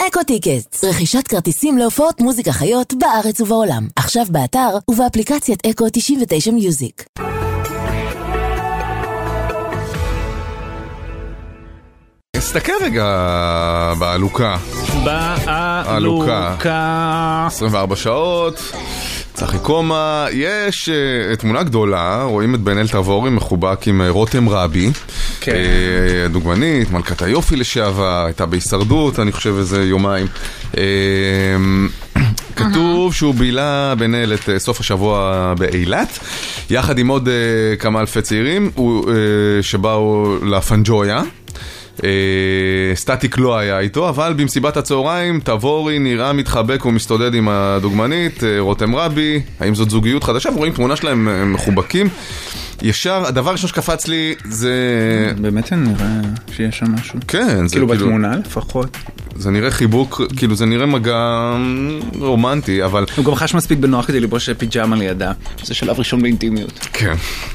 אקו טיקטס, רכישת כרטיסים להופעות מוזיקה חיות בארץ ובעולם. עכשיו באתר ובאפליקציית אקו 99 מיוזיק. הסתכל רגע בעלוקה. 24 שעות, צחי קומה, יש תמונה גדולה, רואים את בן אל תבורי מחובק עם רותם רבי, דוגמנית, מלכת היופי לשעבר, הייתה בהישרדות, אני חושב איזה יומיים. כתוב שהוא בילה בן אל את סוף השבוע באילת, יחד עם עוד כמה אלפי צעירים שבאו לפנג'ויה. סטטיק לא היה איתו, אבל במסיבת הצהריים תבורי נראה מתחבק ומסתודד עם הדוגמנית רותם רבי. האם זאת זוגיות חדשה? רואים תמונה שלהם מחובקים. ישר, הדבר ראשון שקפץ לי זה... באמת נראה שיש שם משהו. כן, זה כאילו בתמונה לפחות. זה נראה חיבוק, כאילו זה נראה מגע רומנטי, אבל... הוא גם חש מספיק בנוח כדי לבוש פיג'מה לידה. זה שלב ראשון באינטימיות. כן.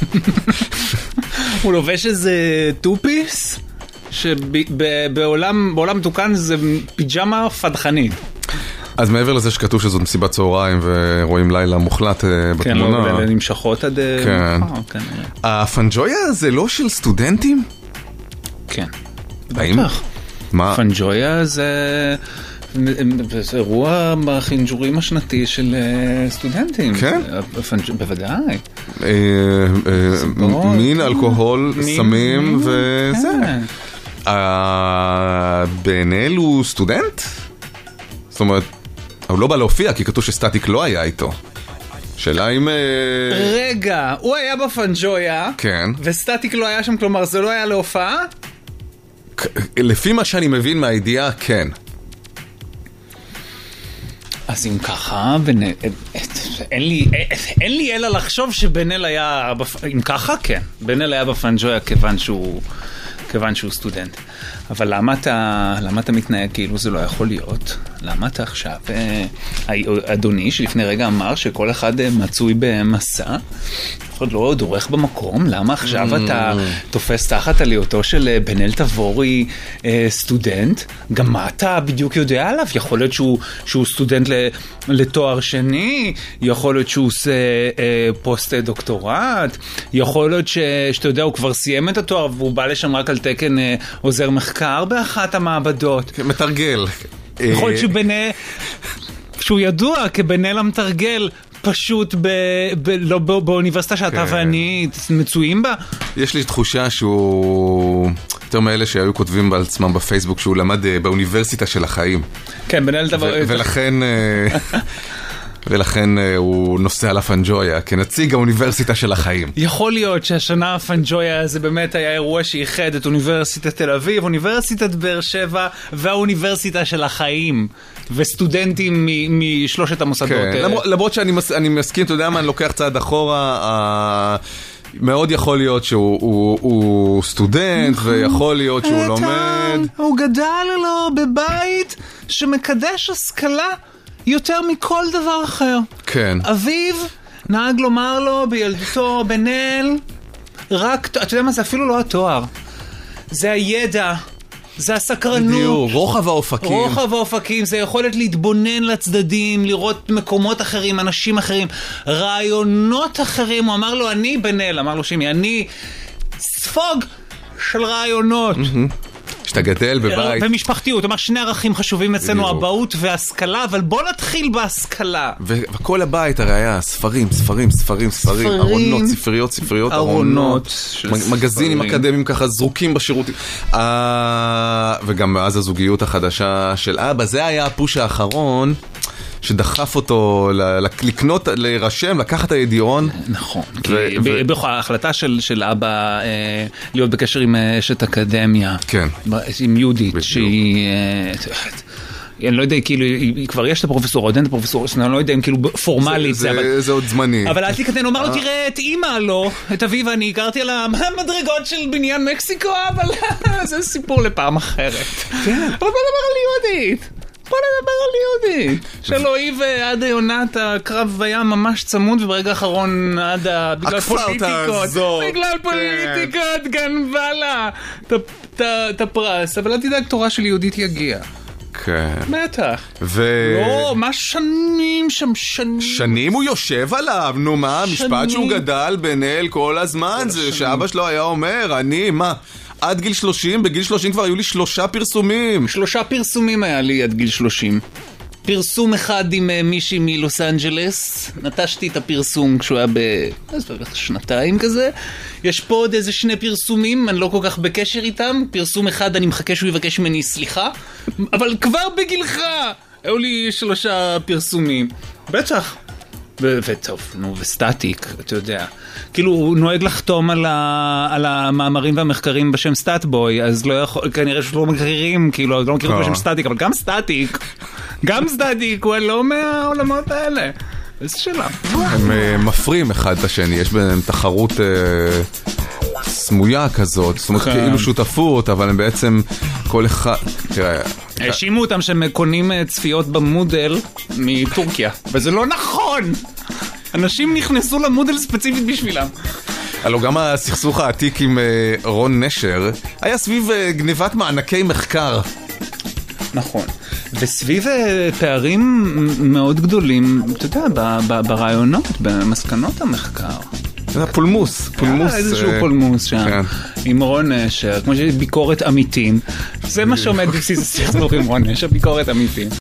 הוא לובש איזה טופיס, שבעולם מתוקן זה פיג'מה פדחנית. אז מעבר לזה שכתוב שזאת מסיבת צהריים ורואים לילה מוחלט בתמונה. כן, לא, נמשכות עד... כן. הפנג'ויה זה לא של סטודנטים? כן. בטח. מה? פנג'ויה זה אירוע בחינג'ורים השנתי של סטודנטים. כן? בוודאי. מין, אלכוהול, סמים וזה. בן אל הוא סטודנט? זאת אומרת, הוא לא בא להופיע כי כתוב שסטטיק לא היה איתו. שאלה אם... רגע, הוא היה בפנג'ויה, כן. וסטטיק לא היה שם, כלומר זה לא היה להופעה? לפי מה שאני מבין מהידיעה, כן. אז אם ככה, אין לי אלא לחשוב שבן אל היה... אם ככה, כן. בן אל היה בפנג'ויה כיוון שהוא סטודנט. אבל למה אתה מתנהג כאילו זה לא יכול להיות? למה אתה עכשיו, אדוני שלפני רגע אמר שכל אחד מצוי במסע, אף אחד לא דורך במקום, למה עכשיו אתה תופס תחת עלייתו של בן אל תבורי סטודנט? גם מה אתה בדיוק יודע עליו? יכול להיות שהוא סטודנט לתואר שני, יכול להיות שהוא עושה פוסט דוקטורט, יכול להיות שאתה יודע, הוא כבר סיים את התואר והוא בא לשם רק על תקן עוזר מחקר באחת המעבדות. מתרגל. יכול להיות שהוא ידוע כבן-אל המתרגל, פשוט לא באוניברסיטה שאתה ואני מצויים בה. יש לי תחושה שהוא יותר מאלה שהיו כותבים בעצמם בפייסבוק שהוא למד באוניברסיטה של החיים. כן, בן-אל ולכן הוא נוסע לפנג'ויה כנציג האוניברסיטה של החיים. יכול להיות שהשנה הפנג'ויה זה באמת היה אירוע שאיחד את אוניברסיטת תל אביב, אוניברסיטת באר שבע והאוניברסיטה של החיים, וסטודנטים משלושת המוסדות. כן, למרות שאני מסכים, אתה יודע מה, אני לוקח צעד אחורה, מאוד יכול להיות שהוא סטודנט, ויכול להיות שהוא לומד. הוא גדל לו בבית שמקדש השכלה יותר מכל דבר אחר. כן. אביו נהג לומר לו בילדותו, בן אל, רק, אתה יודע מה, זה אפילו לא התואר. זה הידע, זה הסקרנות. בדיוק, רוחב האופקים. רוחב האופקים, זה יכולת להתבונן לצדדים, לראות מקומות אחרים, אנשים אחרים, רעיונות אחרים. הוא אמר לו, אני בן אל, אמר לו שימי, אני ספוג של רעיונות. שאתה גדל בבית. במשפחתיות, אומר שני ערכים חשובים אצלנו, אבהות והשכלה, אבל בוא נתחיל בהשכלה. וכל הבית הרי היה ספרים, ארונות, ספריות, ארונות, מגזינים אקדמיים ככה זרוקים בשירותים. וגם אז הזוגיות החדשה של אבא, זה היה הפוש האחרון שדחף אותו לקנות, להירשם, לקחת את הידיעון. נכון. ההחלטה של אבא להיות בקשר עם אשת אקדמיה. כן. עם יהודית, שהיא... אני לא יודע, כאילו, כבר יש את הפרופסור, עוד אין את הפרופסור, אני לא יודע אם כאילו פורמלית זה עוד זמני. אבל אל תקטן, אומר לו, תראה, את אמא לו, את אביו, אני הכרתי על המדרגות של בניין מקסיקו, אבל זה סיפור לפעם אחרת. כן. אבל בוא נדבר על יהודית. שלא היא ועד היונת הקרב היה ממש צמוד, וברגע האחרון בגלל פוליטיקות גנבה לה את הפרס. אבל אל תדאג, תורה של יהודית יגיע. כן. בטח. לא, מה שנים שם, שנים. שנים הוא יושב עליו, נו מה, משפט שהוא גדל בנהל כל הזמן, זה שאבא שלו היה אומר, עד גיל 30, בגיל 30 כבר היו לי 3 פרסומים. 3 פרסומים היה לי עד גיל 30. פרסום אחד עם מישהי מלוס אנג'לס, נטשתי את הפרסום כשהוא היה שנתיים כזה. יש פה עוד איזה 2 פרסומים, אני לא כל כך בקשר איתם. פרסום אחד אני מחכה שהוא יבקש ממני סליחה, אבל כבר בגילך היו לי 3 פרסומים. בטח. וטוב, נו, וסטטיק, אתה יודע. כאילו, הוא נוהג לחתום על המאמרים והמחקרים בשם סטאטבוי, אז לא יכול, כנראה שלא מכירים, כאילו, לא מכירים בשם סטטיק, אבל גם סטטיק, הוא לא מהעולמות האלה. איזה שאלה. הם מפרים אחד את השני, יש ביניהם תחרות סמויה כזאת, זאת אומרת, כאילו שותפות, אבל הם בעצם כל אחד... האשימו אותם שהם קונים צפיות במודל מטורקיה, וזה לא נכון! אנשים נכנסו למודל ספציפית בשבילם. הלוא גם הסכסוך העתיק עם רון נשר היה סביב גניבת מענקי מחקר. נכון. וסביב פערים מאוד גדולים, אתה יודע, ברעיונות, במסקנות המחקר. זה פולמוס. איזשהו פולמוס שם. עם רון נשר, כמו שיש ביקורת עמיתים. זה מה שעומד בבסיס הסכסוך עם רון נשר, ביקורת עמיתים.